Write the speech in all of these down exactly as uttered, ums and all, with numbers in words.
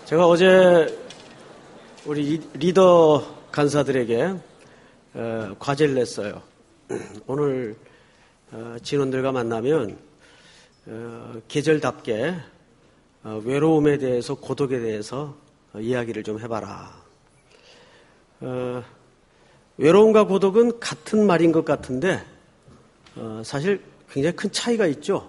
제가 어제 우리 리더 간사들에게 어, 과제를 냈어요. 오늘 어, 진원들과 만나면 어, 계절답게 어, 외로움에 대해서, 고독에 대해서 어, 이야기를 좀 해봐라. 어, 외로움과 고독은 같은 말인 것 같은데 어, 사실 굉장히 큰 차이가 있죠.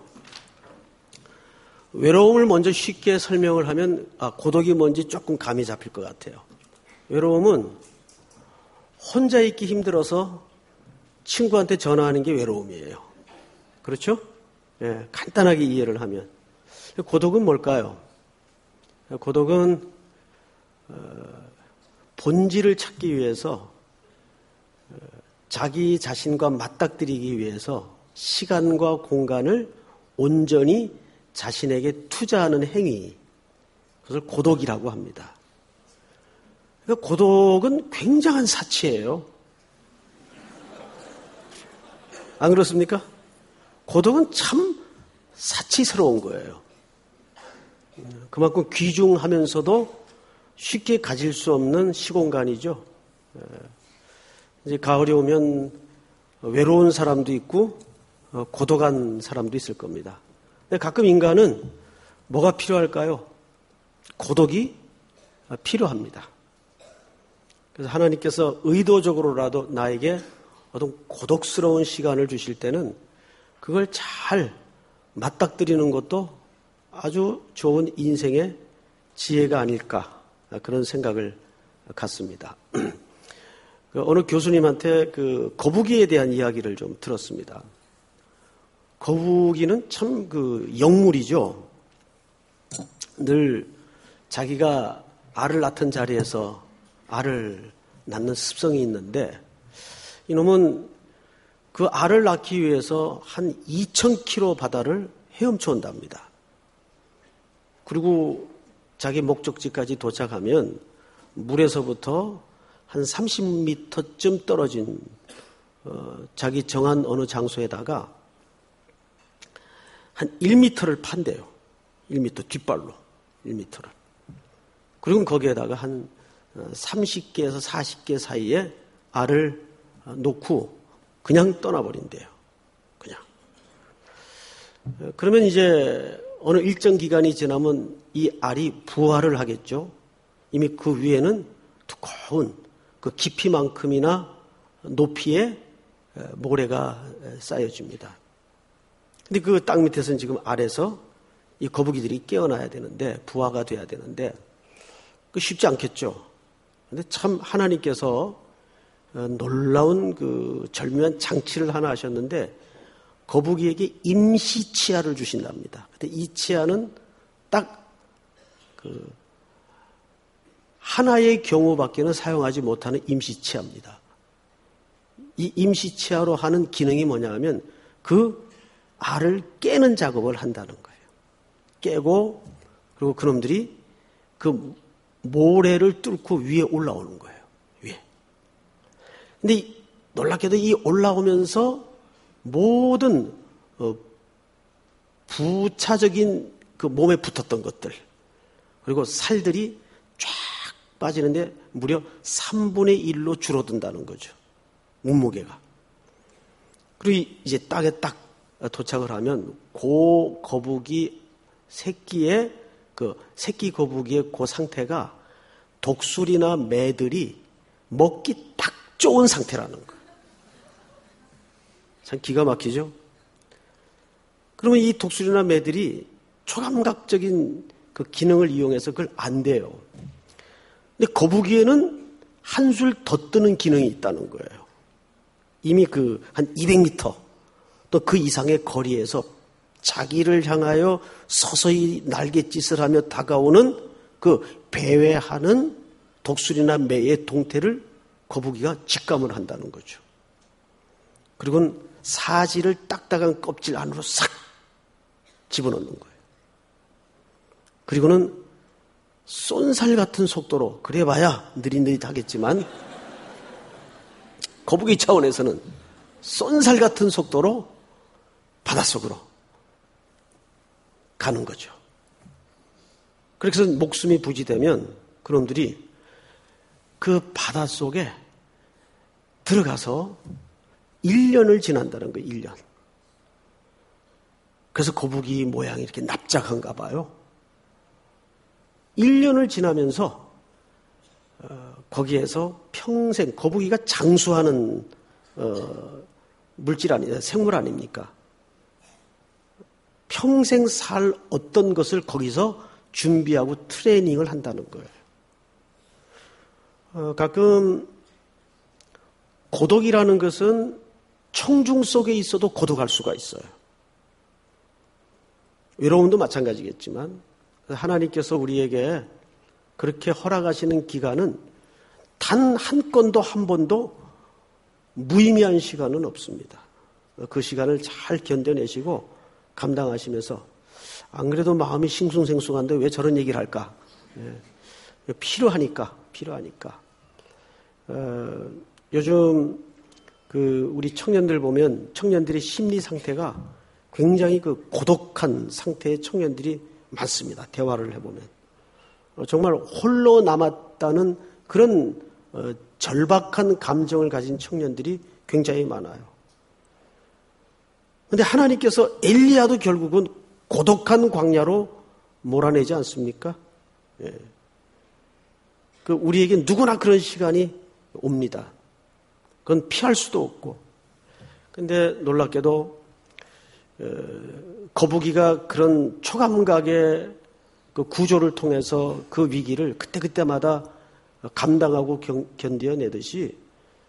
외로움을 먼저 쉽게 설명을 하면 아, 고독이 뭔지 조금 감이 잡힐 것 같아요. 외로움은 혼자 있기 힘들어서 친구한테 전화하는 게 외로움이에요. 그렇죠? 예, 간단하게 이해를 하면. 고독은 뭘까요? 고독은 어, 본질을 찾기 위해서 어, 자기 자신과 맞닥뜨리기 위해서 시간과 공간을 온전히 자신에게 투자하는 행위, 그것을 고독이라고 합니다. 그러니까 고독은 굉장한 사치예요. 안 그렇습니까? 고독은 참 사치스러운 거예요. 그만큼 귀중하면서도 쉽게 가질 수 없는 시공간이죠. 이제 가을이 오면 외로운 사람도 있고 고독한 사람도 있을 겁니다. 근데 가끔 인간은 뭐가 필요할까요? 고독이 필요합니다. 그래서 하나님께서 의도적으로라도 나에게 어떤 고독스러운 시간을 주실 때는 그걸 잘 맞닥뜨리는 것도 아주 좋은 인생의 지혜가 아닐까, 그런 생각을 갖습니다. 어느 교수님한테 그 거북이에 대한 이야기를 좀 들었습니다. 거북이는 참 그 영물이죠. 늘 자기가 알을 낳던 자리에서 알을 낳는 습성이 있는데 이놈은 그 알을 낳기 위해서 한 이천 킬로미터 바다를 헤엄쳐 온답니다. 그리고 자기 목적지까지 도착하면 물에서부터 한 삼십 미터쯤 떨어진 어, 자기 정한 어느 장소에다가 한 일 미터를 판대요. 일 미터 뒷발로 일 미터를. 그리고 거기에다가 한 삼십 개에서 사십 개 사이에 알을 놓고 그냥 떠나버린대요. 그냥. 그러면 이제 어느 일정 기간이 지나면 이 알이 부화를 하겠죠. 이미 그 위에는 두꺼운 그 깊이만큼이나 높이의 모래가 쌓여집니다. 근데 그 땅 밑에서는 지금 알에서 이 거북이들이 깨어나야 되는데, 부화가 돼야 되는데, 그 쉽지 않겠죠. 근데 참 하나님께서 놀라운 그 절묘한 장치를 하나 하셨는데, 거북이에게 임시 치아를 주신답니다. 근데 이 치아는 딱 그 하나의 경우밖에는 사용하지 못하는 임시 치아입니다. 이 임시 치아로 하는 기능이 뭐냐 하면 그 알을 깨는 작업을 한다는 거예요. 깨고 그리고 그놈들이 그 모래를 뚫고 위에 올라오는 거예요. 위에. 근데 놀랍게도 이 올라오면서 모든 어, 부차적인 그 몸에 붙었던 것들 그리고 살들이 쫙 빠지는데 무려 삼분의 일로 줄어든다는 거죠. 몸무게가. 그리고 이제 땅에 딱 도착을 하면 고 거북이 새끼의 그 새끼 거북이의 그 상태가 독수리나 매들이 먹기 딱 좋은 상태라는 거예요. 참 기가 막히죠? 그러면 이 독수리나 매들이 초감각적인 그 기능을 이용해서 그걸 안 돼요. 근데 거북이에는 한술 더 뜨는 기능이 있다는 거예요. 이미 그 한 이백 미터 또 그 이상의 거리에서 자기를 향하여 서서히 날갯짓을 하며 다가오는 그 배회하는 독수리나 매의 동태를 거북이가 직감을 한다는 거죠. 그리고는 사지를 딱딱한 껍질 안으로 싹 집어넣는 거예요. 그리고는 쏜살 같은 속도로, 그래봐야 느릿느릿하겠지만 거북이 차원에서는 쏜살 같은 속도로 바닷속으로 가는 거죠. 그래서 목숨이 부지되면 그놈들이 그 바닷속에 들어가서 일 년을 지난다는 거예요. 일 년. 그래서 거북이 모양이 이렇게 납작한가 봐요. 일 년을 지나면서 어, 거기에서 평생 거북이가 장수하는 어, 물질 아니 생물 아닙니까? 평생 살 어떤 것을 거기서 준비하고 트레이닝을 한다는 거예요. 어, 가끔 고독이라는 것은 청중 속에 있어도 고독할 수가 있어요. 외로움도 마찬가지겠지만 하나님께서 우리에게 그렇게 허락하시는 기간은 단 한 건도 한 번도 무의미한 시간은 없습니다. 그 시간을 잘 견뎌내시고 감당하시면서 안 그래도 마음이 싱숭생숭한데 왜 저런 얘기를 할까? 예, 필요하니까 필요하니까. 어, 요즘 그 우리 청년들 보면 청년들의 심리 상태가 굉장히 그 고독한 상태의 청년들이 많습니다. 대화를 해보면 어, 정말 홀로 남았다는 그런 어, 절박한 감정을 가진 청년들이 굉장히 많아요. 그런데 하나님께서 엘리야도 결국은 고독한 광야로 몰아내지 않습니까? 예. 그 우리에게 누구나 그런 시간이 옵니다. 그건 피할 수도 없고. 그런데 놀랍게도 어, 거북이가 그런 초감각의 그 구조를 통해서 그 위기를 그때그때마다 감당하고 견, 견뎌내듯이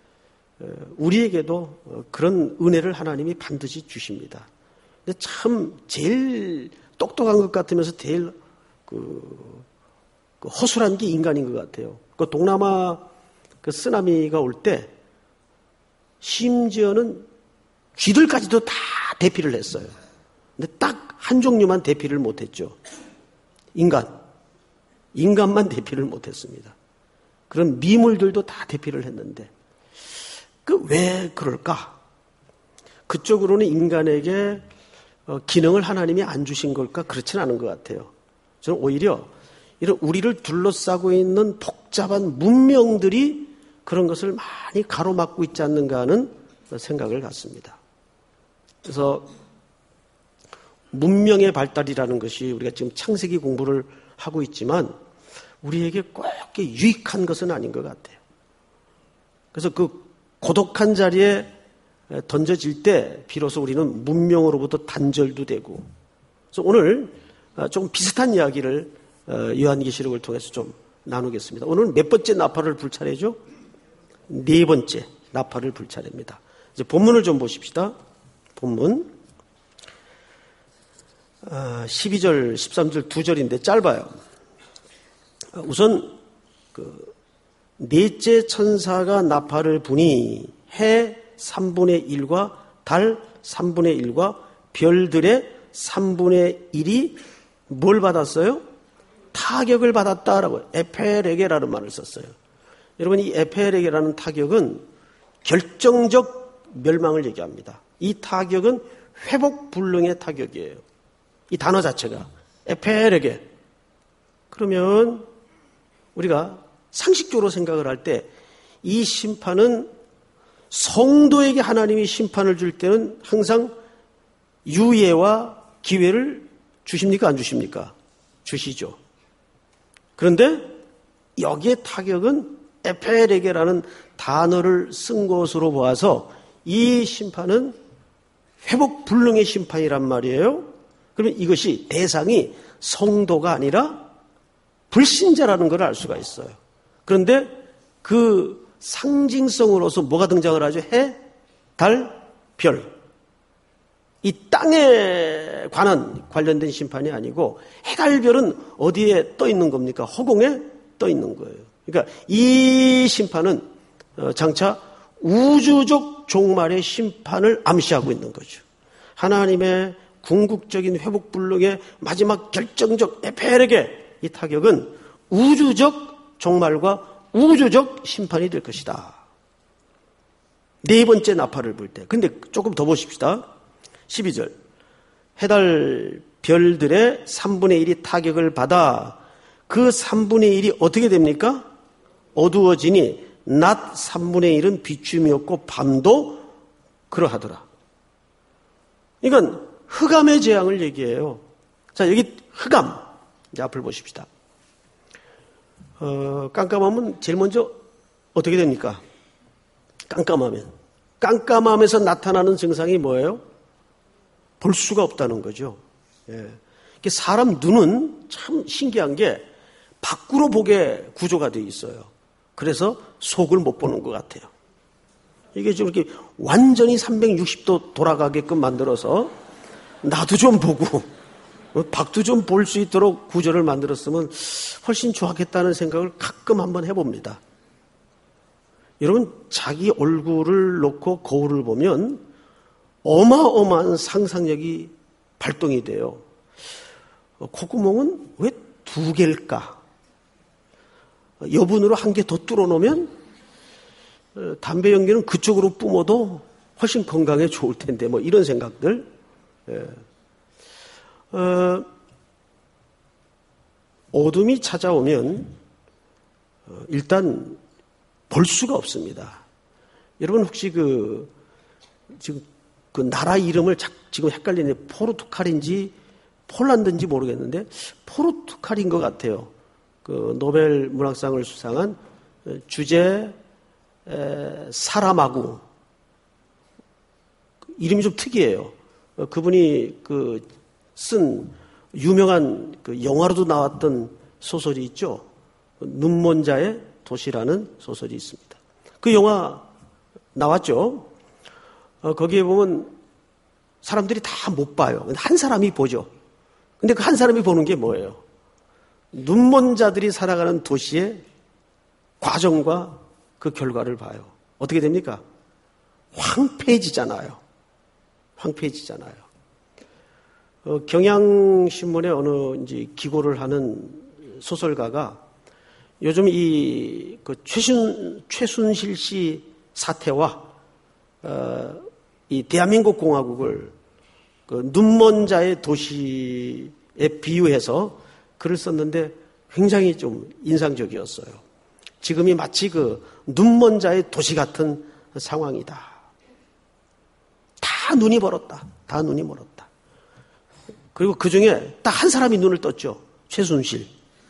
우리에게도 그런 은혜를 하나님이 반드시 주십니다. 근데 참 제일 똑똑한 것 같으면서 제일 그, 그 허술한 게 인간인 것 같아요. 그 동남아 그 쓰나미가 올 때 심지어는 쥐들까지도 다 대피를 했어요. 근데 딱 한 종류만 대피를 못했죠. 인간. 인간만 대피를 못했습니다. 그런 미물들도 다 대피를 했는데 그 왜 그럴까? 그쪽으로는 인간에게 기능을 하나님이 안 주신 걸까? 그렇진 않은 것 같아요. 저는 오히려 이런 우리를 둘러싸고 있는 복잡한 문명들이 그런 것을 많이 가로막고 있지 않는가 하는 생각을 갖습니다. 그래서 문명의 발달이라는 것이 우리가 지금 창세기 공부를 하고 있지만 우리에게 꼭 유익한 것은 아닌 것 같아요. 그래서 그 고독한 자리에 던져질 때 비로소 우리는 문명으로부터 단절도 되고. 그래서 오늘 좀 비슷한 이야기를 요한계시록을 통해서 좀 나누겠습니다. 오늘 몇 번째 나팔을 불 차례죠? 네 번째 나팔을 불 차례입니다. 이제 본문을 좀 보십시다. 본문 십이 절, 십삼 절 두 절인데 짧아요. 우선 그 넷째 천사가 나팔을 부니 해 삼분의 일과 달 삼분의 일과 별들의 삼분의 일이 뭘 받았어요? 타격을 받았다라고 에페레게라는 말을 썼어요. 여러분 이 에페레게라는 타격은 결정적 멸망을 얘기합니다. 이 타격은 회복 불능의 타격이에요. 이 단어 자체가 에페레게. 그러면 우리가 상식적으로 생각을 할 때 이 심판은 성도에게 하나님이 심판을 줄 때는 항상 유예와 기회를 주십니까? 안 주십니까? 주시죠. 그런데 여기에 타격은 에페레게라는 단어를 쓴 것으로 보아서 이 심판은 회복 불능의 심판이란 말이에요. 그러면 이것이 대상이 성도가 아니라 불신자라는 걸 알 수가 있어요. 그런데 그 상징성으로서 뭐가 등장을 하죠? 해, 달, 별. 이 땅에 관한 관련된 심판이 아니고 해, 달, 별은 어디에 떠 있는 겁니까? 허공에 떠 있는 거예요. 그러니까 이 심판은 장차 우주적 종말의 심판을 암시하고 있는 거죠. 하나님의 궁극적인 회복불능의 마지막 결정적 에페레게 이 타격은 우주적 종말과 우주적 심판이 될 것이다. 네 번째 나팔을 불 때. 근데 조금 더 보십시다. 십이 절. 해달 별들의 삼분의 일이 타격을 받아 그 삼분의 일이 어떻게 됩니까? 어두워지니 낮 삼분의 일은 비춤이었고 밤도 그러하더라. 이건 흑암의 재앙을 얘기해요. 자, 여기 흑암. 이제 앞을 보십시다. 어, 깜깜하면 제일 먼저 어떻게 됩니까? 깜깜하면. 깜깜함에서 나타나는 증상이 뭐예요? 볼 수가 없다는 거죠. 예. 사람 눈은 참 신기한 게 밖으로 보게 구조가 되어 있어요. 그래서 속을 못 보는 것 같아요. 이게 좀 이렇게 완전히 삼백육십 도 돌아가게끔 만들어서 나도 좀 보고 밖도 좀 볼 수 있도록 구조를 만들었으면 훨씬 좋았겠다는 생각을 가끔 한번 해봅니다. 여러분, 자기 얼굴을 놓고 거울을 보면 어마어마한 상상력이 발동이 돼요. 콧구멍은 왜 두 개일까? 여분으로 한 개 더 뚫어놓으면 담배 연기는 그쪽으로 뿜어도 훨씬 건강에 좋을 텐데, 뭐 이런 생각들. 예. 어, 어둠이 찾아오면 어, 일단 볼 수가 없습니다. 여러분 혹시 그 지금 그 나라 이름을 자, 지금 헷갈리네. 포르투갈인지 폴란드인지 모르겠는데 포르투갈인 것 같아요. 그 노벨 문학상을 수상한 주제 에, 사라마구. 이름이 좀 특이해요. 어, 그분이 그 쓴 유명한 그 영화로도 나왔던 소설이 있죠. 눈먼 자의 도시라는 소설이 있습니다. 그 영화 나왔죠. 어, 거기에 보면 사람들이 다 못 봐요. 한 사람이 보죠. 근데 그 한 사람이 보는 게 뭐예요? 눈먼 자들이 살아가는 도시의 과정과 그 결과를 봐요. 어떻게 됩니까? 황폐해지잖아요. 황폐해지잖아요. 어, 경향신문에 어느 이제 기고를 하는 소설가가 요즘 이 그 최순, 최순실 씨 사태와 어, 이 대한민국 공화국을 그 눈먼 자의 도시에 비유해서 글을 썼는데 굉장히 좀 인상적이었어요. 지금이 마치 그 눈먼 자의 도시 같은 상황이다. 다 눈이 멀었다. 다 눈이 멀었다. 그리고 그 중에 딱 한 사람이 눈을 떴죠. 최순실.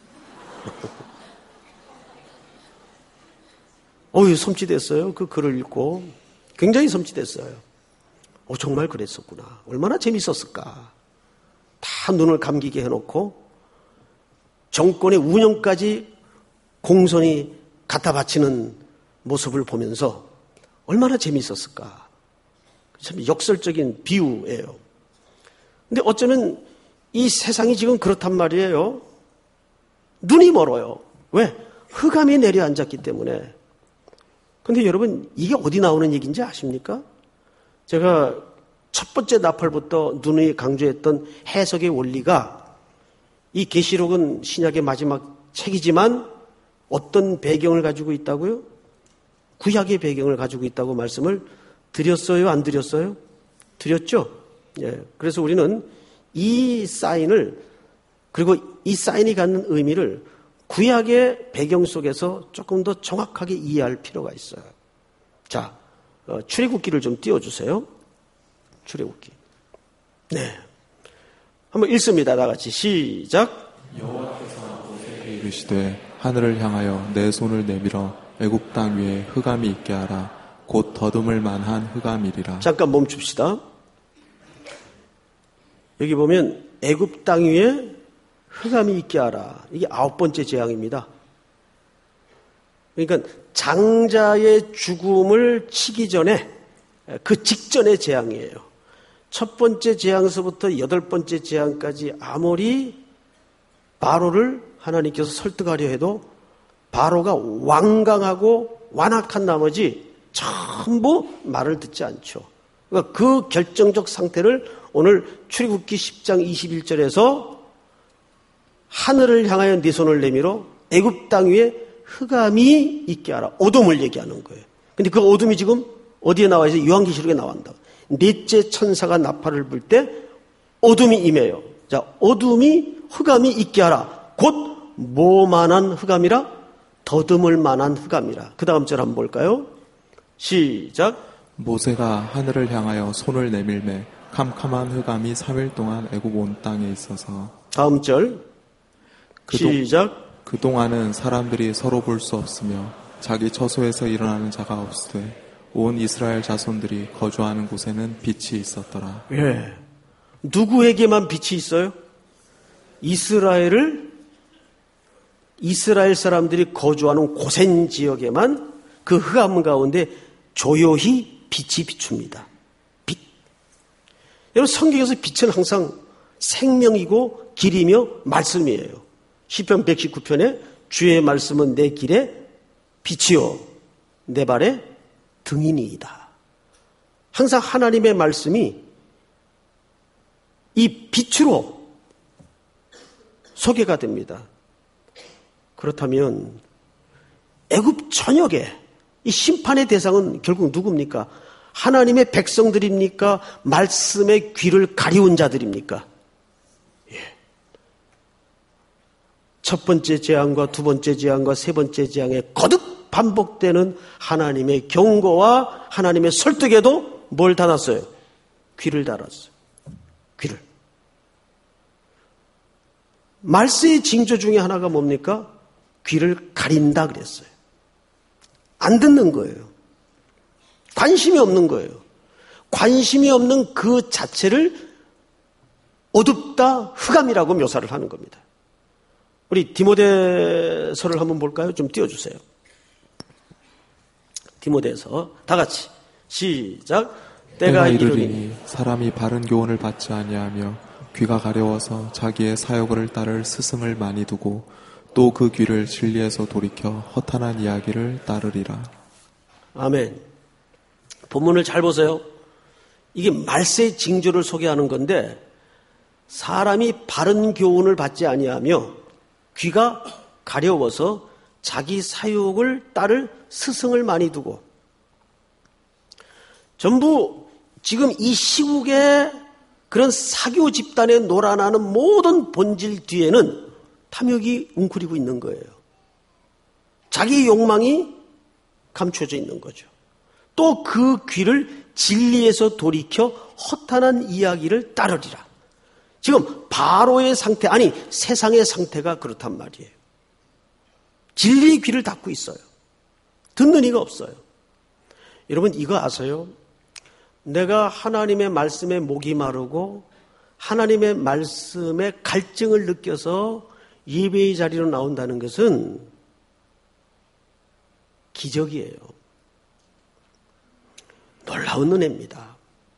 어휴, 섬찟했어요. 그 글을 읽고. 굉장히 섬찟했어요. 어, 정말 그랬었구나. 얼마나 재밌었을까. 다 눈을 감기게 해놓고 정권의 운영까지 공손히 갖다 바치는 모습을 보면서 얼마나 재밌었을까. 참 역설적인 비유예요. 근데 어쩌면 이 세상이 지금 그렇단 말이에요. 눈이 멀어요. 왜? 흑암이 내려앉았기 때문에. 근데 여러분, 이게 어디 나오는 얘기인지 아십니까? 제가 첫 번째 나팔부터 누누이 강조했던 해석의 원리가 이 계시록은 신약의 마지막 책이지만 어떤 배경을 가지고 있다고요? 구약의 배경을 가지고 있다고 말씀을 드렸어요? 안 드렸어요? 드렸죠? 예. 그래서 우리는 이 사인을, 그리고 이 사인이 갖는 의미를 구약의 배경 속에서 조금 더 정확하게 이해할 필요가 있어요. 자, 어, 출애굽기를 좀 띄워주세요. 출애굽기. 네. 한번 읽습니다. 다 같이 시작. 여호와께서 모세에게 이르시되 하늘을 향하여 내 손을 내밀어 애굽 땅 위에 흑암이 있게 하라. 곧 더듬을 만한 흑암이리라. 잠깐 멈춥시다. 여기 보면 애굽 땅 위에 흑암이 있게 하라. 이게 아홉 번째 재앙입니다. 그러니까 장자의 죽음을 치기 전에 그 직전의 재앙이에요. 첫 번째 재앙서부터 여덟 번째 재앙까지 아무리 바로를 하나님께서 설득하려 해도 바로가 완강하고 완악한 나머지 전부 말을 듣지 않죠. 그러니까 그 결정적 상태를 오늘 출애굽기 십 장 이십일 절에서 하늘을 향하여 네 손을 내밀어 애굽 땅 위에 흑암이 있게 하라. 어둠을 얘기하는 거예요. 근데 그 어둠이 지금 어디에 나와 있어요? 요한계시록에 나온다. 넷째 천사가 나팔을 불 때 어둠이 임해요. 자, 어둠이 흑암이 있게 하라. 곧 뭐만한 흑암이라? 더듬을 만한 흑암이라. 그 다음 절 한번 볼까요? 시작. 모세가 하늘을 향하여 손을 내밀매 캄캄한 흑암이 삼 일 동안 애굽 온 땅에 있어서. 다음 절. 그동, 시작. 그동안은 사람들이 서로 볼 수 없으며 자기 처소에서 일어나는 자가 없으되 온 이스라엘 자손들이 거주하는 곳에는 빛이 있었더라. 예. 누구에게만 빛이 있어요? 이스라엘을 이스라엘 사람들이 거주하는 고센 지역에만 그 흑암 가운데 조용히 빛이 비춥니다. 빛. 여러분 성경에서 빛은 항상 생명이고 길이며 말씀이에요. 시편 백십구 편에 주의 말씀은 내 길에 빛이요 내 발에 등이니이다. 항상 하나님의 말씀이 이 빛으로 소개가 됩니다. 그렇다면 애굽 전역에 이 심판의 대상은 결국 누굽니까? 하나님의 백성들입니까? 말씀의 귀를 가리운 자들입니까? 예. 첫 번째 재앙과 두 번째 재앙과 세 번째 재앙에 거듭 반복되는 하나님의 경고와 하나님의 설득에도 뭘 달았어요? 귀를 달았어요. 귀를. 말세의 징조 중에 하나가 뭡니까? 귀를 가린다 그랬어요. 안 듣는 거예요. 관심이 없는 거예요. 관심이 없는 그 자체를 어둡다, 흑암이라고 묘사를 하는 겁니다. 우리 디모데서를 한번 볼까요? 좀 띄워주세요. 디모데서 다 같이 시작. 때가 이르리니 사람이 바른 교훈을 받지 아니하며 귀가 가려워서 자기의 사욕을 따를 스승을 많이 두고 또 그 귀를 진리에서 돌이켜 허탄한 이야기를 따르리라. 아멘. 본문을 잘 보세요. 이게 말세의 징조를 소개하는 건데 사람이 바른 교훈을 받지 아니하며 귀가 가려워서 자기 사욕을 따를 스승을 많이 두고 전부 지금 이 시국에 그런 사교 집단에 놀아나는 모든 본질 뒤에는 탐욕이 웅크리고 있는 거예요. 자기 욕망이 감춰져 있는 거죠. 또 그 귀를 진리에서 돌이켜 허탄한 이야기를 따르리라. 지금 바로의 상태, 아니 세상의 상태가 그렇단 말이에요. 진리의 귀를 닫고 있어요. 듣는 이가 없어요. 여러분 이거 아세요? 내가 하나님의 말씀에 목이 마르고 하나님의 말씀에 갈증을 느껴서 예배의 자리로 나온다는 것은 기적이에요. 놀라운 은혜입니다.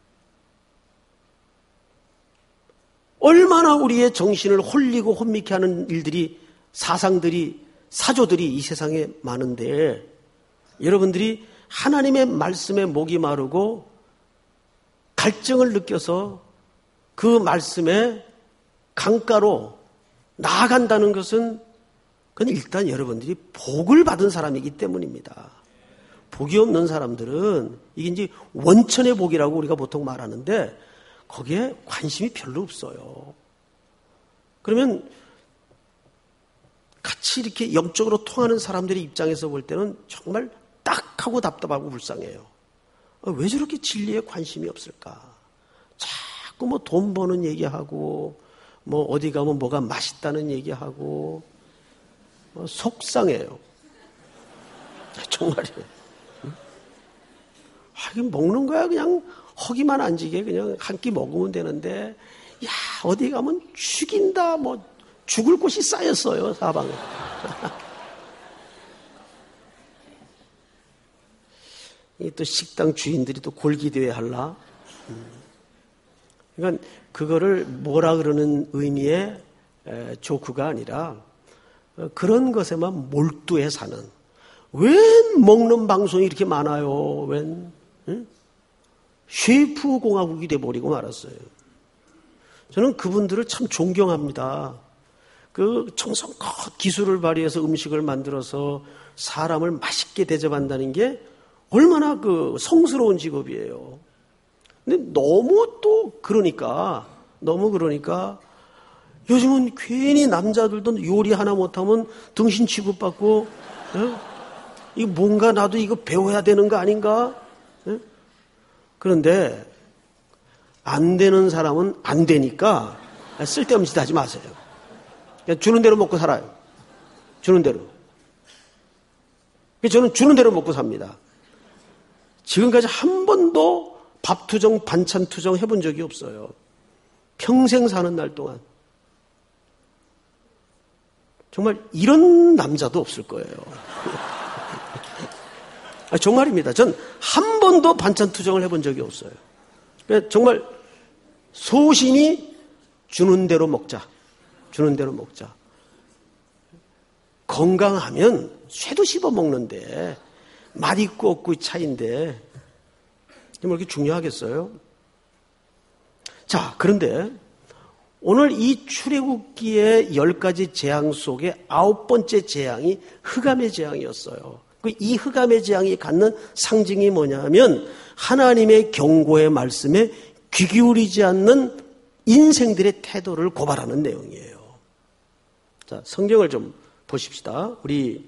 얼마나 우리의 정신을 홀리고 혼미케 하는 일들이, 사상들이, 사조들이 이 세상에 많은데 여러분들이 하나님의 말씀에 목이 마르고 갈증을 느껴서 그 말씀에 강가로 나아간다는 것은 그건 일단 여러분들이 복을 받은 사람이기 때문입니다. 복이 없는 사람들은 이게 이제 원천의 복이라고 우리가 보통 말하는데 거기에 관심이 별로 없어요. 그러면 같이 이렇게 영적으로 통하는 사람들의 입장에서 볼 때는 정말 딱하고 답답하고 불쌍해요. 왜 저렇게 진리에 관심이 없을까? 자꾸 뭐 돈 버는 얘기하고 뭐 어디 가면 뭐가 맛있다는 얘기하고 뭐 속상해요. 정말이에요. 하긴 먹는 거야 그냥 허기만 안 지게 그냥 한 끼 먹으면 되는데 야 어디 가면 죽인다 뭐 죽을 곳이 쌓였어요 사방에. 이 또 식당 주인들이 또 골기대회 할라. 그러니까 그거를 뭐라 그러는 의미의 조크가 아니라 그런 것에만 몰두해 사는. 웬 먹는 방송이 이렇게 많아요. 웬 응? 셰프 공화국이 돼버리고 말았어요. 저는 그분들을 참 존경합니다. 그 정성껏 기술을 발휘해서 음식을 만들어서 사람을 맛있게 대접한다는 게 얼마나 그 성스러운 직업이에요. 근데 너무 또 그러니까 너무 그러니까 요즘은 괜히 남자들도 요리 하나 못하면 등신 취급받고, 예? 이거 뭔가 나도 이거 배워야 되는 거 아닌가? 예? 그런데 안 되는 사람은 안 되니까 쓸데없는 짓 하지 마세요. 그냥 주는 대로 먹고 살아요. 주는 대로. 저는 주는 대로 먹고 삽니다. 지금까지 한 번도 밥 투정, 반찬 투정 해본 적이 없어요. 평생 사는 날 동안. 정말 이런 남자도 없을 거예요. 아, 정말입니다. 전 한 번도 반찬 투정을 해본 적이 없어요. 정말 소신이 주는 대로 먹자. 주는 대로 먹자. 건강하면 쇠도 씹어 먹는데 맛 있고 없고 차이인데 뭐 이렇게 중요하겠어요? 자, 그런데 오늘 이 출애굽기의 열 가지 재앙 속에 아홉 번째 재앙이 흑암의 재앙이었어요. 이 흑암의 재앙이 갖는 상징이 뭐냐면 하나님의 경고의 말씀에 귀 기울이지 않는 인생들의 태도를 고발하는 내용이에요. 자, 성경을 좀 보십시다. 우리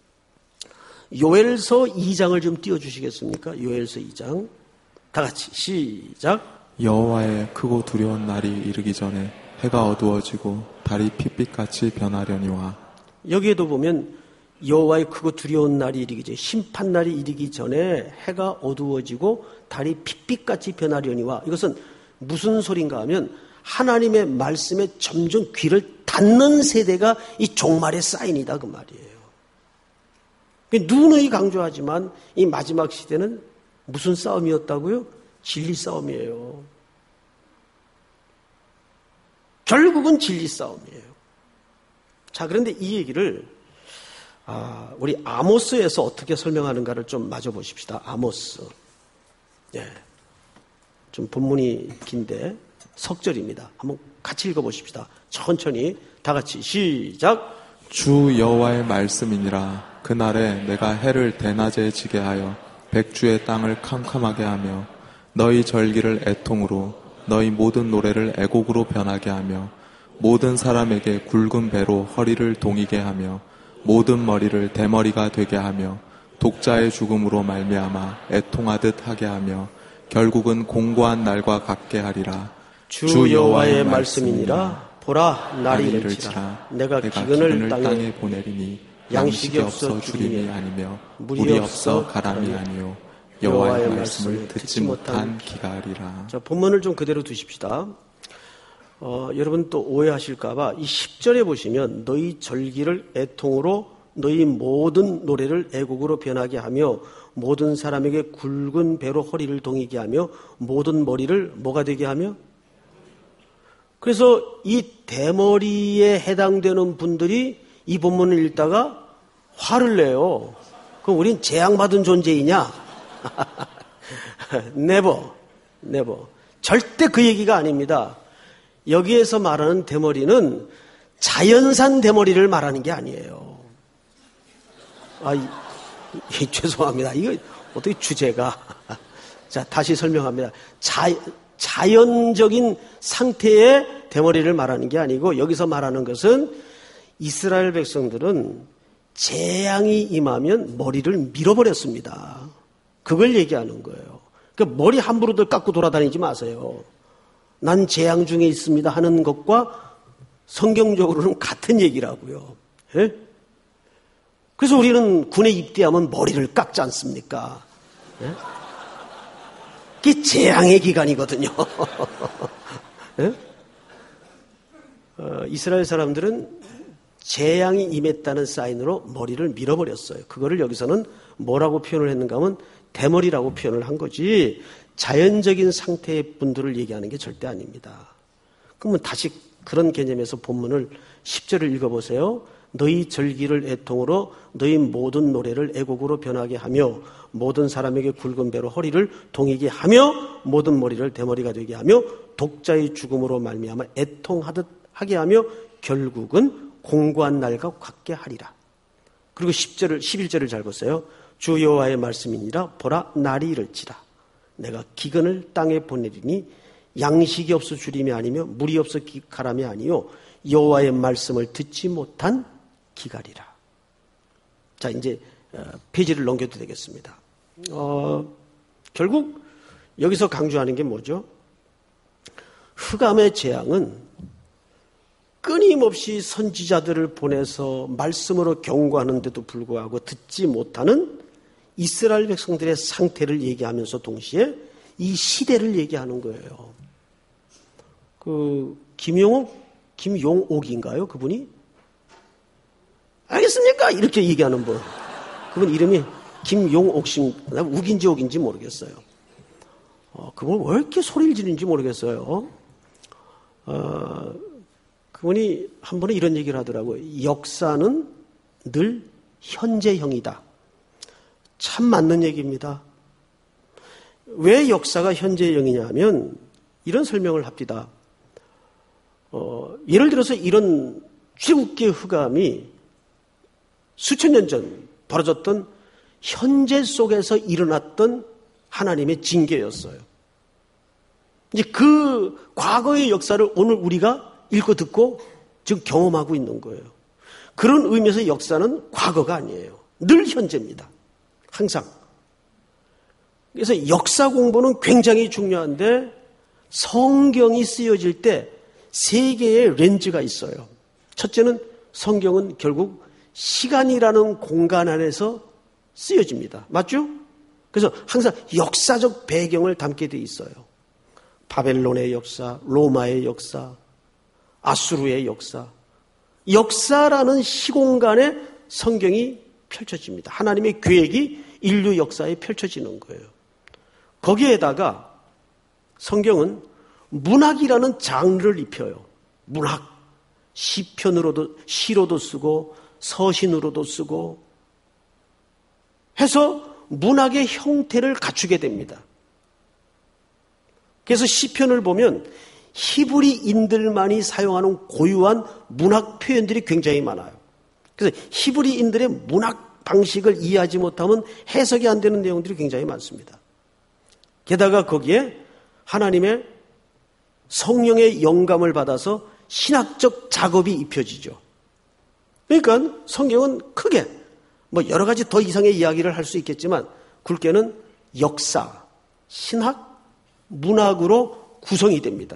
요엘서 이 장을 좀 띄워주시겠습니까? 요엘서 이 장. 다 같이 시작. 여호와의 크고 두려운 날이 이르기 전에 해가 어두워지고 달이 핏빛같이 변하려니와. 여기에도 보면 여호와의 크고 두려운 날이 이르기 전에, 심판날이 이르기 전에 해가 어두워지고 달이 핏빛같이 변하려니와. 이것은 무슨 소린가 하면 하나님의 말씀에 점점 귀를 닫는 세대가 이 종말의 사인이다 그 말이에요. 누누이 강조하지만 이 마지막 시대는 무슨 싸움이었다고요? 진리 싸움이에요. 결국은 진리 싸움이에요. 자, 그런데 이 얘기를 아, 우리 아모스에서 어떻게 설명하는가를 좀 마저 보십시다. 아모스. 예. 좀 본문이 긴데 석절입니다. 한번 같이 읽어보십시다. 천천히 다 같이 시작. 주 여호와의 말씀이니라. 그날에 내가 해를 대낮에 지게 하여 백주의 땅을 캄캄하게 하며 너희 절기를 애통으로 너희 모든 노래를 애곡으로 변하게 하며 모든 사람에게 굵은 배로 허리를 동이게 하며 모든 머리를 대머리가 되게 하며 독자의 죽음으로 말미암아 애통하듯 하게 하며 결국은 공고한 날과 같게 하리라. 주, 주 여호와의 말씀이니라. 보라 날이 이를지라. 내가, 내가 기근을, 기근을 땅에, 땅에 보내리니 양식이 없어 주림이 아니며 물이 없어 가람이 아니요 여호와의 말씀을 듣지 못한 기가리라. 자, 본문을 좀 그대로 두십시다. 어, 여러분 또 오해하실까봐 이 십 절에 보시면 너희 절기를 애통으로 너희 모든 노래를 애곡으로 변하게 하며 모든 사람에게 굵은 배로 허리를 동이게 하며 모든 머리를 뭐가 되게 하며. 그래서 이 대머리에 해당되는 분들이 이 본문을 읽다가 화를 내요. 그럼 우린 재앙받은 존재이냐? 네버, 네버. 절대 그 얘기가 아닙니다. 여기에서 말하는 대머리는 자연산 대머리를 말하는 게 아니에요. 아, 이, 이, 죄송합니다. 이거 어떻게 주제가. 자, 다시 설명합니다. 자, 자연적인 상태의 대머리를 말하는 게 아니고 여기서 말하는 것은 이스라엘 백성들은 재앙이 임하면 머리를 밀어버렸습니다. 그걸 얘기하는 거예요. 그러니까 머리 함부로들 깎고 돌아다니지 마세요. 난 재앙 중에 있습니다 하는 것과 성경적으로는 같은 얘기라고요. 예? 그래서 우리는 군에 입대하면 머리를 깎지 않습니까? 예? 그게 재앙의 기간이거든요. 예? 어, 이스라엘 사람들은 재앙이 임했다는 사인으로 머리를 밀어버렸어요. 그거를 여기서는 뭐라고 표현을 했는가 하면 대머리라고 표현을 한 거지 자연적인 상태의 분들을 얘기하는 게 절대 아닙니다. 그러면 다시 그런 개념에서 본문을 십 절을 읽어보세요. 너희 절기를 애통으로 너희 모든 노래를 애곡으로 변하게 하며 모든 사람에게 굵은 배로 허리를 동이게 하며 모든 머리를 대머리가 되게 하며 독자의 죽음으로 말미암아 애통하듯 하게 하며 결국은 공고한 날과 같게 하리라. 그리고 십 절을, 십일 절을 잘 보세요. 주 여호와의 말씀이니라. 보라 날이 이를지라. 내가 기근을 땅에 보내리니 양식이 없어 주림이 아니며 물이 없어 가람이 아니요 여호와의 말씀을 듣지 못한 기갈이라. 자, 이제 페이지를 넘겨도 되겠습니다. 어, 결국 여기서 강조하는 게 뭐죠? 흑암의 재앙은 끊임없이 선지자들을 보내서 말씀으로 경고하는데도 불구하고 듣지 못하는 이스라엘 백성들의 상태를 얘기하면서 동시에 이 시대를 얘기하는 거예요. 그 김용옥, 김용옥인가요? 그분이? 알겠습니까? 이렇게 얘기하는 분. 그분 이름이 김용옥신, 욱인지 옥인지 모르겠어요. 어, 그분 왜 이렇게 소리를 지르는지 모르겠어요. 어, 그분이 한 번에 이런 얘기를 하더라고요. 역사는 늘 현재형이다. 참 맞는 얘기입니다. 왜 역사가 현재형이냐 하면 이런 설명을 합니다. 어, 예를 들어서 이런 출애굽기의 흑암이 수천 년 전 벌어졌던 현재 속에서 일어났던 하나님의 징계였어요. 이제 그 과거의 역사를 오늘 우리가 읽고 듣고 지금 경험하고 있는 거예요. 그런 의미에서 역사는 과거가 아니에요. 늘 현재입니다. 항상. 그래서 역사 공부는 굉장히 중요한데 성경이 쓰여질 때 세 개의 렌즈가 있어요. 첫째는 성경은 결국 시간이라는 공간 안에서 쓰여집니다. 맞죠? 그래서 항상 역사적 배경을 담게 돼 있어요. 바벨론의 역사, 로마의 역사, 아수르의 역사. 역사라는 시공간에 성경이 펼쳐집니다. 하나님의 계획이 인류 역사에 펼쳐지는 거예요. 거기에다가 성경은 문학이라는 장르를 입혀요. 문학. 시편으로도, 시로도 쓰고 서신으로도 쓰고 해서 문학의 형태를 갖추게 됩니다. 그래서 시편을 보면 히브리인들만이 사용하는 고유한 문학 표현들이 굉장히 많아요. 그래서 히브리인들의 문학 방식을 이해하지 못하면 해석이 안 되는 내용들이 굉장히 많습니다. 게다가 거기에 하나님의 성령의 영감을 받아서 신학적 작업이 입혀지죠. 그러니까 성경은 크게 뭐 여러 가지 더 이상의 이야기를 할 수 있겠지만 굵게는 역사, 신학, 문학으로 구성이 됩니다.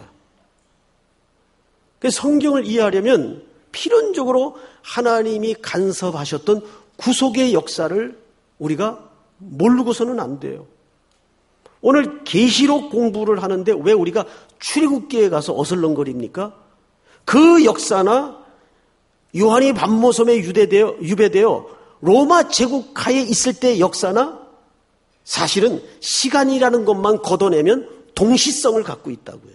그래서 성경을 이해하려면 필연적으로 하나님이 간섭하셨던 구속의 역사를 우리가 모르고서는 안 돼요. 오늘 계시록 공부를 하는데 왜 우리가 출애굽기에 가서 어슬렁거립니까? 그 역사나 요한이 밤모섬에 유배되어, 유배되어 로마 제국하에 있을 때 역사나 사실은 시간이라는 것만 걷어내면 동시성을 갖고 있다고요.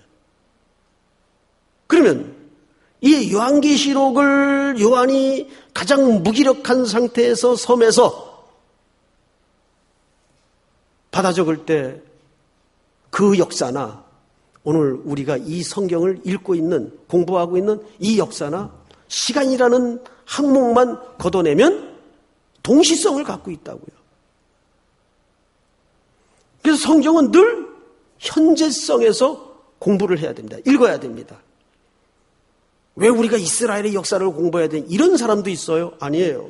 그러면 이 요한계시록을 요한이 가장 무기력한 상태에서 섬에서 받아 적을 때 그 역사나 오늘 우리가 이 성경을 읽고 있는, 공부하고 있는 이 역사나 시간이라는 항목만 걷어내면 동시성을 갖고 있다고요. 그래서 성경은 늘 현재성에서 공부를 해야 됩니다. 읽어야 됩니다. 왜 우리가 이스라엘의 역사를 공부해야 되는 이런 사람도 있어요? 아니에요.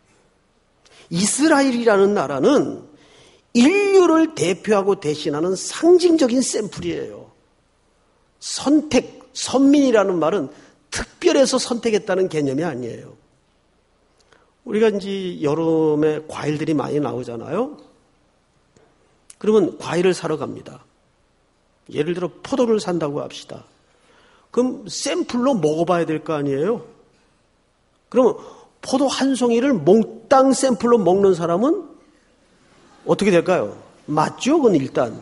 이스라엘이라는 나라는 인류를 대표하고 대신하는 상징적인 샘플이에요. 선택, 선민이라는 말은 특별해서 선택했다는 개념이 아니에요. 우리가 이제 여름에 과일들이 많이 나오잖아요. 그러면 과일을 사러 갑니다. 예를 들어 포도를 산다고 합시다. 그럼 샘플로 먹어봐야 될 거 아니에요? 그러면 포도 한 송이를 몽땅 샘플로 먹는 사람은 어떻게 될까요? 맞죠? 그건 일단.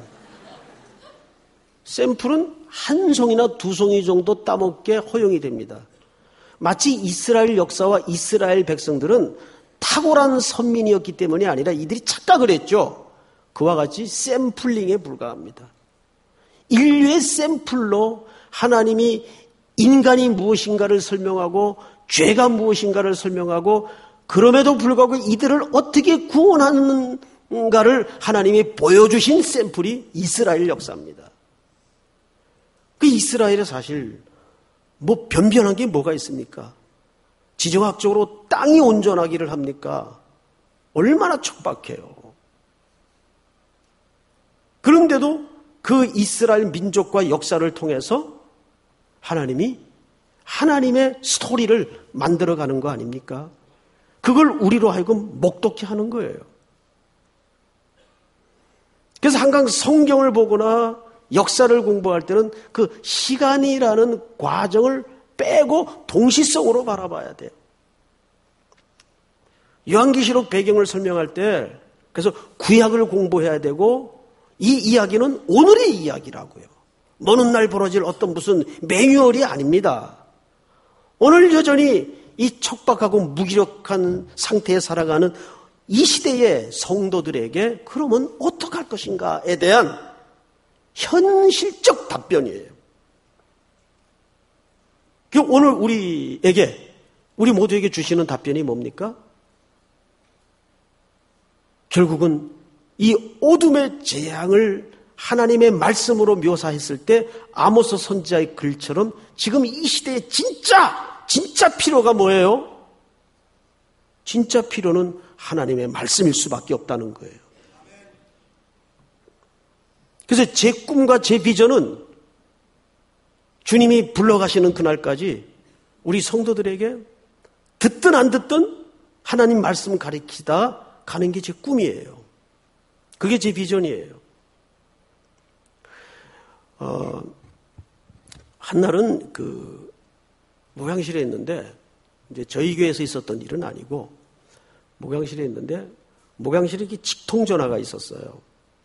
샘플은 한 송이나 두 송이 정도 따먹게 허용이 됩니다. 마치 이스라엘 역사와 이스라엘 백성들은 탁월한 선민이었기 때문이 아니라 이들이 착각을 했죠. 그와 같이 샘플링에 불과합니다. 인류의 샘플로 하나님이 인간이 무엇인가를 설명하고 죄가 무엇인가를 설명하고 그럼에도 불구하고 이들을 어떻게 구원하는가를 하나님이 보여주신 샘플이 이스라엘 역사입니다. 그 이스라엘에 사실 뭐 변변한 게 뭐가 있습니까? 지정학적으로 땅이 온전하기를 합니까? 얼마나 척박해요. 그런데도 그 이스라엘 민족과 역사를 통해서 하나님이 하나님의 스토리를 만들어가는 거 아닙니까? 그걸 우리로 하여금 목독히 하는 거예요. 그래서 항상 성경을 보거나 역사를 공부할 때는 그 시간이라는 과정을 빼고 동시성으로 바라봐야 돼요. 요한계시록 배경을 설명할 때 그래서 구약을 공부해야 되고 이 이야기는 오늘의 이야기라고요. 먼 훗날 벌어질 어떤 무슨 매뉴얼이 아닙니다. 오늘 여전히 이 척박하고 무기력한 상태에 살아가는 이 시대의 성도들에게 그러면 어떡할 것인가에 대한 현실적 답변이에요. 오늘 우리에게, 우리 모두에게 주시는 답변이 뭡니까? 결국은 이 어둠의 재앙을 하나님의 말씀으로 묘사했을 때 아모스 선지자의 글처럼 지금 이 시대에 진짜 진짜 필요가 뭐예요? 진짜 필요는 하나님의 말씀일 수밖에 없다는 거예요. 그래서 제 꿈과 제 비전은 주님이 불러가시는 그날까지 우리 성도들에게 듣든 안 듣든 하나님 말씀 가리키다 가는 게 제 꿈이에요. 그게 제 비전이에요. 어, 한날은 그 목양실에 있는데 이제 저희 교회에서 있었던 일은 아니고 목양실에 있는데 목양실에 이렇게 직통 전화가 있었어요.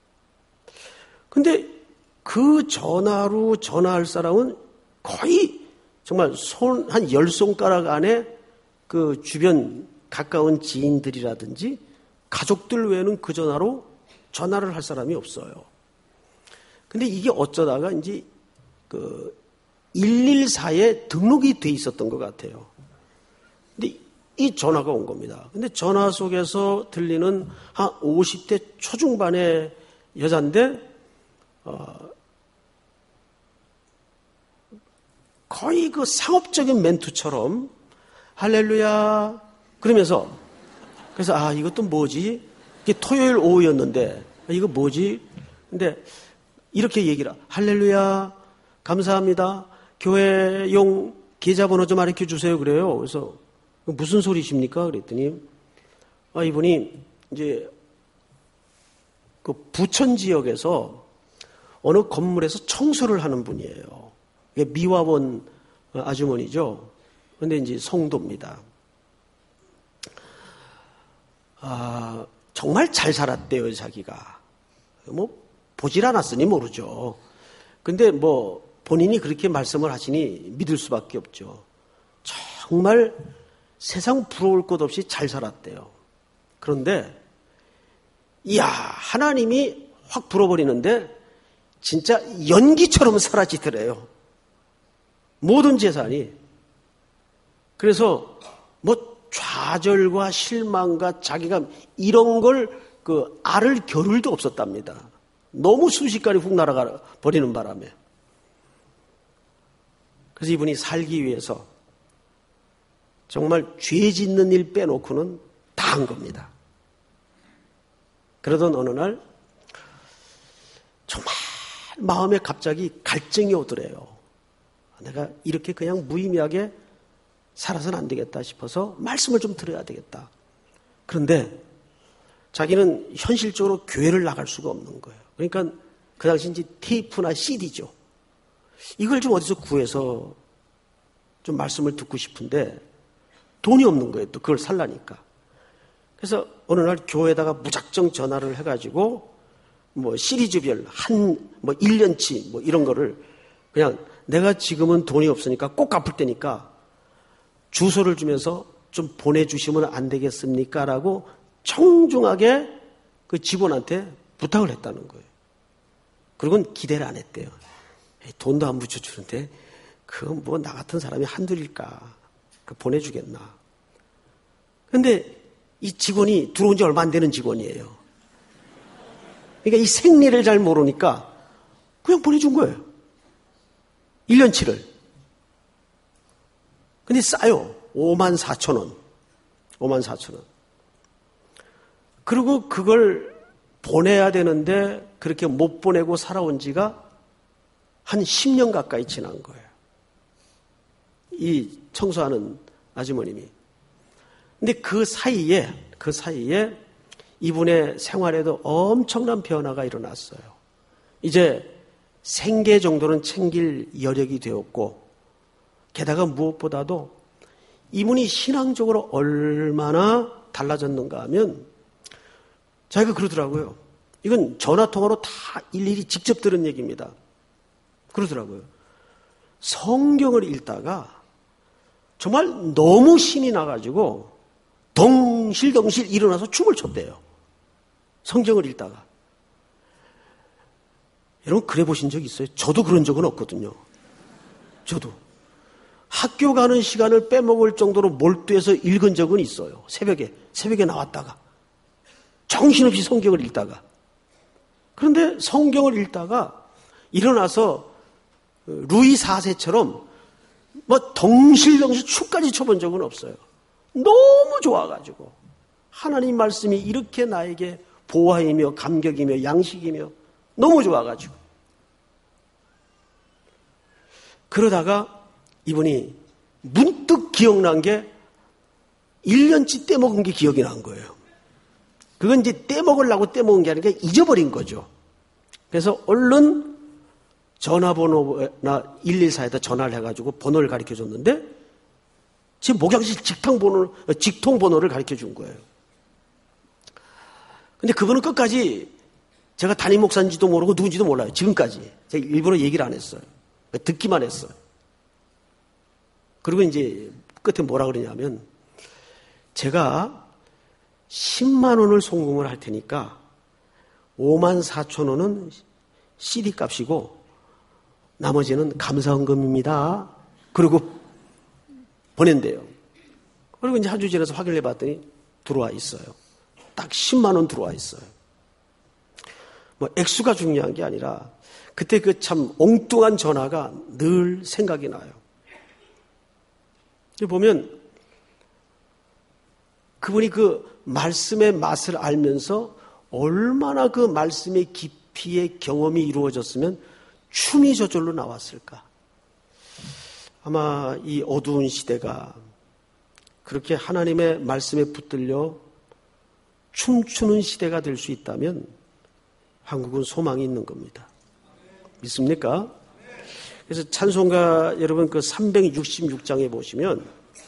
근데 그 전화로 전화할 사람은 거의 정말 손 한 열 손가락 안에 그 주변 가까운 지인들이라든지 가족들 외에는 그 전화로 전화를 할 사람이 없어요. 근데 이게 어쩌다가 이제 그 일일사에 등록이 돼 있었던 것 같아요. 근데 이 전화가 온 겁니다. 근데 전화 속에서 들리는 한 오십 대 초중반의 여잔데 어, 거의 그 상업적인 멘트처럼 할렐루야 그러면서 그래서 아 이것도 뭐지? 이게 토요일 오후였는데 아, 이거 뭐지? 근데 이렇게 얘기를 할렐루야 감사합니다. 교회용 계좌번호 좀 알려 주세요 그래요. 그래서 무슨 소리십니까? 그랬더니 아 이분이 이제 그 부천 지역에서 어느 건물에서 청소를 하는 분이에요. 미화원 아주머니죠. 그런데 이제 성도입니다. 아, 정말 잘 살았대요, 자기가. 뭐, 보질 않았으니 모르죠. 근데 뭐, 본인이 그렇게 말씀을 하시니 믿을 수밖에 없죠. 정말 세상 부러울 것 없이 잘 살았대요. 그런데, 이야, 하나님이 확 불어버리는데, 진짜 연기처럼 사라지더래요. 모든 재산이. 그래서 뭐 좌절과 실망과 자기가 이런 걸 그 알을 겨를도 없었답니다. 너무 순식간에 훅 날아가 버리는 바람에. 그래서 이분이 살기 위해서 정말 죄 짓는 일 빼놓고는 다 한 겁니다. 그러던 어느 날 정말 마음에 갑자기 갈증이 오더래요. 내가 이렇게 그냥 무의미하게 살아서는 안 되겠다 싶어서 말씀을 좀 들어야 되겠다. 그런데 자기는 현실적으로 교회를 나갈 수가 없는 거예요. 그러니까 그 당시 이제 테이프나 씨디죠. 이걸 좀 어디서 구해서 좀 말씀을 듣고 싶은데 돈이 없는 거예요. 또 그걸 살라니까. 그래서 어느 날 교회에다가 무작정 전화를 해가지고 뭐 시리즈별 한 뭐 일 년치 뭐 이런 거를 그냥 내가 지금은 돈이 없으니까 꼭 갚을 테니까 주소를 주면서 좀 보내주시면 안 되겠습니까? 라고 청중하게 그 직원한테 부탁을 했다는 거예요. 그리고는 기대를 안 했대요. 돈도 안 붙여주는데 그건 뭐 나 같은 사람이 한둘일까? 그 보내주겠나? 근데 이 직원이 들어온 지 얼마 안 되는 직원이에요. 그러니까 이 생리를 잘 모르니까 그냥 보내준 거예요. 일 년치를. 근데 싸요. 오만 사천 원. 오만 사천 원. 그리고 그걸 보내야 되는데 그렇게 못 보내고 살아온 지가 한 십 년 가까이 지난 거예요. 이 청소하는 아주머님이. 근데 그 사이에, 그 사이에 이분의 생활에도 엄청난 변화가 일어났어요. 이제 생계 정도는 챙길 여력이 되었고, 게다가 무엇보다도 이분이 신앙적으로 얼마나 달라졌는가 하면, 자기가 그러더라고요. 이건 전화통화로 다 일일이 직접 들은 얘기입니다. 그러더라고요. 성경을 읽다가 정말 너무 신이 나가지고 덩실덩실 일어나서 춤을 췄대요. 성경을 읽다가. 여러분 그래 보신 적 있어요? 저도 그런 적은 없거든요. 저도. 학교 가는 시간을 빼먹을 정도로 몰두해서 읽은 적은 있어요. 새벽에. 새벽에 나왔다가. 정신없이 성경을 읽다가. 그런데 성경을 읽다가 일어나서 루이 사 세처럼 뭐 덩실덩실 춤까지 춰본 적은 없어요. 너무 좋아가지고 하나님 말씀이 이렇게 나에게 보화이며 감격이며 양식이며 너무 좋아가지고 그러다가 이분이 문득 기억난 게 일 년치 떼먹은 게 기억이 난 거예요. 그건 이제 떼먹으려고 떼먹은 게 아니라 잊어버린 거죠. 그래서 얼른 전화번호나 일일사에다 전화를 해가지고 번호를 가르쳐 줬는데 지금 목양실 직통번호, 직통번호를 가르쳐 준 거예요. 근데 그분은 끝까지 제가 담임 목사인지도 모르고 누군지도 몰라요. 지금까지. 제가 일부러 얘기를 안 했어요. 듣기만 했어요. 그리고 이제 끝에 뭐라 그러냐면 제가 십만 원을 송금을 할 테니까 오만 사천 원은 씨디 값이고 나머지는 감사헌금입니다. 그리고 보낸대요. 그리고 이제 한 주 지나서 확인해 봤더니 들어와 있어요. 딱 십만 원 들어와 있어요. 뭐 액수가 중요한 게 아니라 그때 그 참 엉뚱한 전화가 늘 생각이 나요. 보면 그분이 그 말씀의 맛을 알면서 얼마나 그 말씀의 깊이의 경험이 이루어졌으면 춤이 저절로 나왔을까. 아마 이 어두운 시대가 그렇게 하나님의 말씀에 붙들려 춤추는 시대가 될 수 있다면 한국은 소망이 있는 겁니다. 믿습니까? 그래서 찬송가 여러분 그 삼백육십육 장에 보시면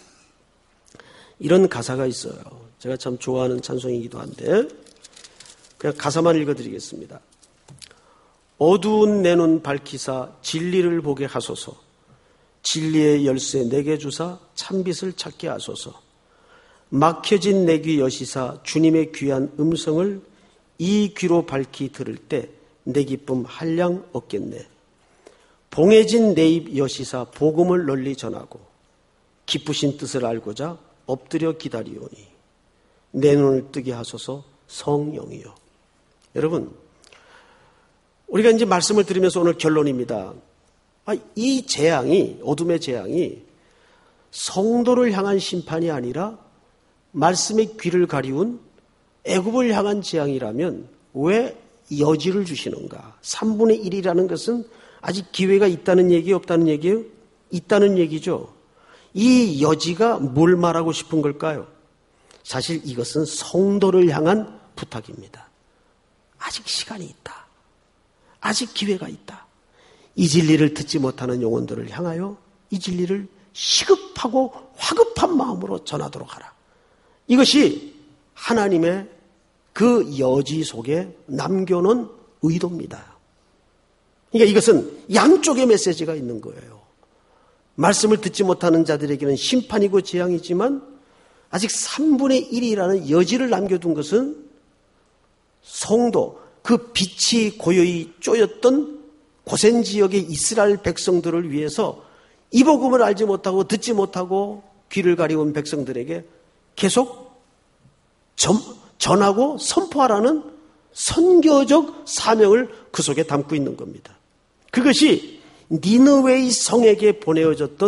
이런 가사가 있어요. 제가 참 좋아하는 찬송이기도 한데 그냥 가사만 읽어드리겠습니다. 어두운 내 눈 밝히사 진리를 보게 하소서. 진리의 열쇠 내게 주사 참빛을 찾게 하소서. 막혀진 내 귀 여시사 주님의 귀한 음성을 이 귀로 밝히 들을 때 내 기쁨 한량 얻겠네. 봉해진 내 입 여시사 복음을 널리 전하고 기쁘신 뜻을 알고자 엎드려 기다리오니 내 눈을 뜨게 하소서 성령이여. 여러분 우리가 이제 말씀을 들으면서 오늘 결론입니다. 아, 이 재앙이 어둠의 재앙이 성도를 향한 심판이 아니라 말씀의 귀를 가리운 애굽을 향한 재앙이라면 왜 여지를 주시는가? 삼분의 일이라는 것은 아직 기회가 있다는 얘기예요? 없다는 얘기예요? 있다는 얘기죠. 이 여지가 뭘 말하고 싶은 걸까요? 사실 이것은 성도를 향한 부탁입니다. 아직 시간이 있다. 아직 기회가 있다. 이 진리를 듣지 못하는 영혼들을 향하여 이 진리를 시급하고 화급한 마음으로 전하도록 하라. 이것이 하나님의 그 여지 속에 남겨놓은 의도입니다. 그러니까 이것은 양쪽의 메시지가 있는 거예요. 말씀을 듣지 못하는 자들에게는 심판이고 재앙이지만 아직 삼분의 일이라는 여지를 남겨둔 것은 성도, 그 빛이 고요히 쪼였던 고센 지역의 이스라엘 백성들을 위해서 이 복음을 알지 못하고 듣지 못하고 귀를 가리운 백성들에게 계속 전, 전하고 선포하라는 선교적 사명을 그 속에 담고 있는 겁니다. 그것이 니느웨의 성에게 보내어졌던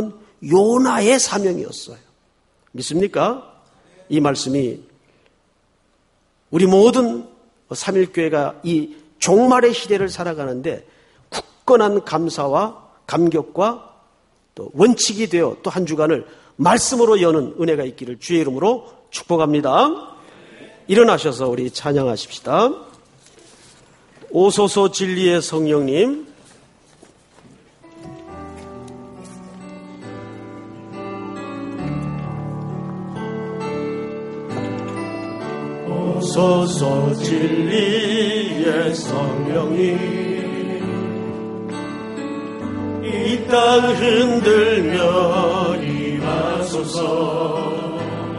요나의 사명이었어요. 믿습니까? 이 말씀이 우리 모든 삼일교회가 이 종말의 시대를 살아가는데 굳건한 감사와 감격과 또 원칙이 되어 또 한 주간을 말씀으로 여는 은혜가 있기를 주의 이름으로 축복합니다. 일어나셔서 우리 찬양하십시다. 오소서 진리의 성령님, 오소서 진리의 성령님, 이 땅 흔들며 임하소서.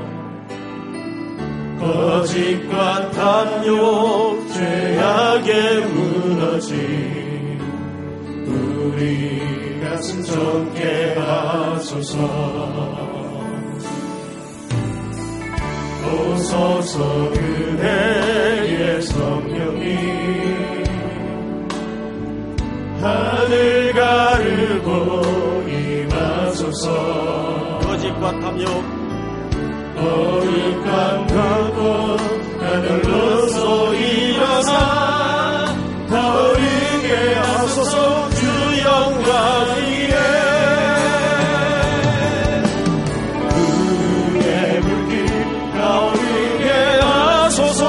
거짓과 탐욕 죄악에 무너진 우리 가슴 젊게 하소서. 오소서 그대의 성령이 하늘 가르고 임하소서. 거짓과 탐욕 거룩한 가고 하늘로서 일어나 타오르게 하소서. 주 영광 위에 그의 불길 타오르게 하소서.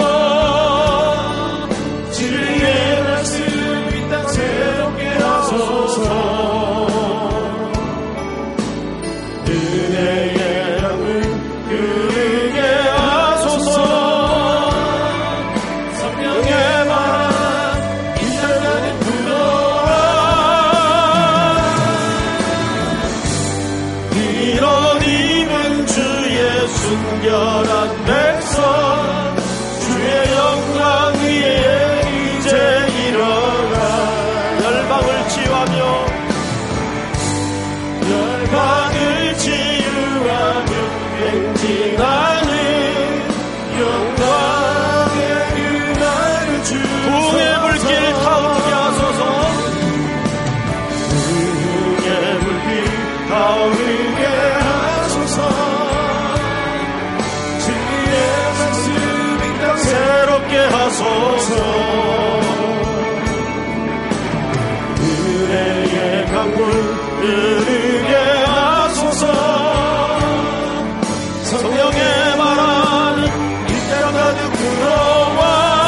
진리의 말씀 이 땅 새롭게 하소서. 은혜의 그르게 하소서. 성령의 말 이 땅에 들어와 이런 입은 주의 순결한 백성 주의 영광 위에 이제 일어나 열방을 치유하며 열방을 치유하며 행진하는 영광의 그날을 주 부흥의 불길 타오르게 하소서. 부흥의 불길 타오르게 하소서. 진리의 말씀 이 땅 새롭게 하소서. 은혜의 강물 흐르게 하소서. 성령의 바람이 이 땅 가득 불어와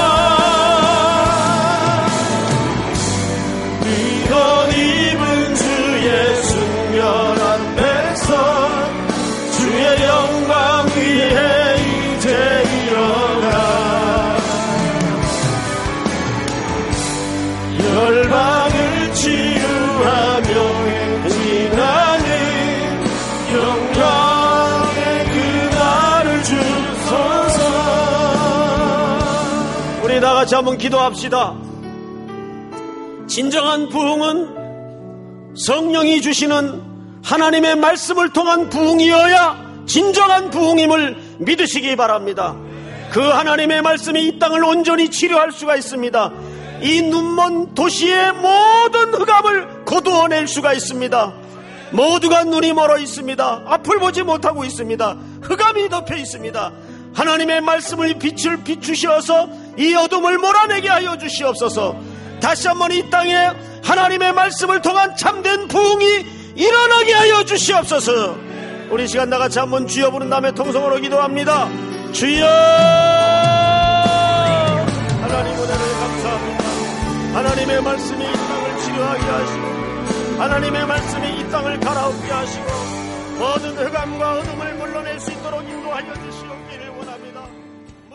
이건 입은 주의 순결한 백성 주의 영광 위에 이제 일어나 열방을 치유하며 행진하는 영광 우리 다같이 한번 기도합시다. 진정한 부흥은 성령이 주시는 하나님의 말씀을 통한 부흥이어야 진정한 부흥임을 믿으시기 바랍니다. 그 하나님의 말씀이 이 땅을 온전히 치료할 수가 있습니다. 이 눈먼 도시의 모든 흑암을 거두어낼 수가 있습니다. 모두가 눈이 멀어 있습니다. 앞을 보지 못하고 있습니다. 흑암이 덮여 있습니다. 하나님의 말씀을 빛을 비추셔서 이 어둠을 몰아내게 하여 주시옵소서. 다시 한번 이 땅에 하나님의 말씀을 통한 참된 부흥이 일어나게 하여 주시옵소서. 우리 시간 나같이 한번 주여 부른 다음에 통성으로 기도합니다. 주여, 하나님 은혜를 감사합니다. 하나님의 말씀이 이 땅을 치료하게 하시고 하나님의 말씀이 이 땅을 갈아엎게 하시고 모든 흑암과 어둠을 물러낼 수 있도록 인도하여 주시옵기를 원합니다.